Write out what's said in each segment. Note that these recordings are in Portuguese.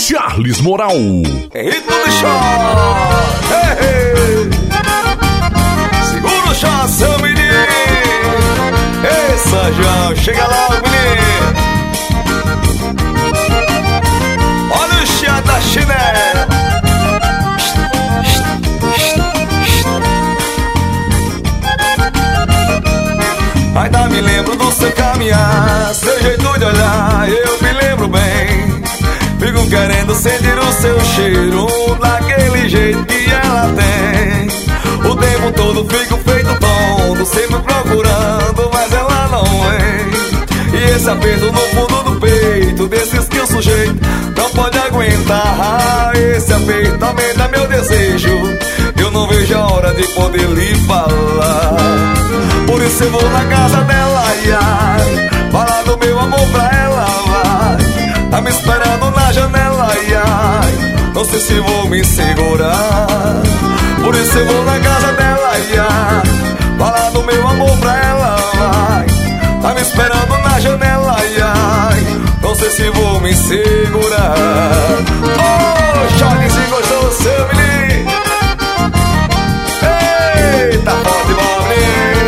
Charles Moral. Ritmo do shot. Hey, hey. Segura o shot, seu menino. Ei, Sanjão, chega logo, menino. Olha o shot da chinela. Ainda me lembro do seu caminhar, seu jeito de olhar, eu me lembro bem. Fico querendo sentir o seu cheiro, daquele jeito que ela tem. O tempo todo fico feito tonto, sempre procurando, mas ela não vem. E esse aperto no fundo do peito, desses que o sujeito não pode aguentar. Esse aperto aumenta meu desejo, eu não vejo a hora de poder lhe falar. Por isso eu vou na casa dela, ai, ai, falar do meu amor pra ela, vai. Tá me esperando na janela, ai, ai, não sei se vou me segurar. Por isso eu vou na casa dela, ai, ai, falar do meu amor pra ela, vai. Tá me esperando na janela, ai, ai, não sei se vou me segurar. Oh, Charlesinho gostou do seu menino. Eita, forte, bom menino.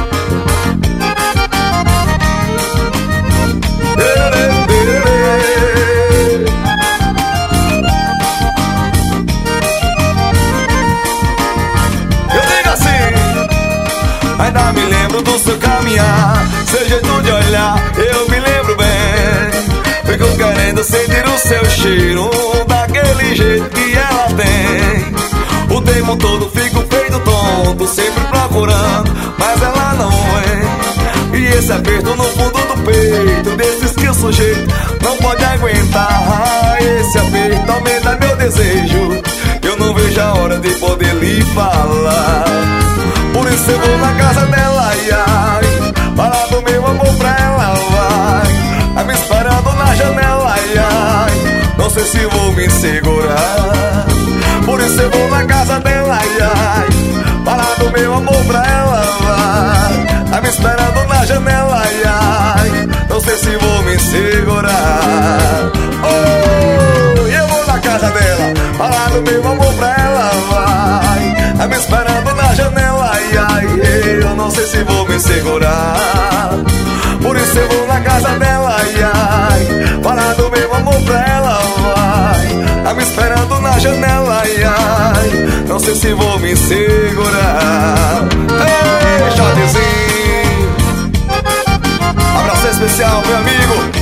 Ainda me lembro do seu caminhar, seu jeito de olhar, eu me lembro bem. Fico querendo sentir o seu cheiro, daquele jeito que ela tem. O tempo todo fico feito tonto, sempre procurando, mas ela não vem. E esse aperto no fundo do peito, desses que o sujeito não pode aguentar. Esse aperto aumenta meu desejo, eu não vejo a hora de poder lhe falar. Por isso eu vou na casa dela, ai, ai, falar do meu amor pra ela, vai. Tá me esperando na janela, ai, ai, não sei se vou me segurar. Por isso eu vou na casa dela, ai, ai, falar do meu amor pra ela, vai. Tá me esperando na janela, ai, ai, não sei se vou me segurar. Oh, eu vou na casa dela, falar do meu amor pra ela, vai. Tá me esperando na janela, ai, ai, eu não sei se vou me segurar. Por isso eu vou na casa dela, ai, ai, falar do meu amor pra ela, vai. Tá me esperando na janela, ai, ai, não sei se vou me segurar. Ei, Shotzinho, abraço especial, meu amigo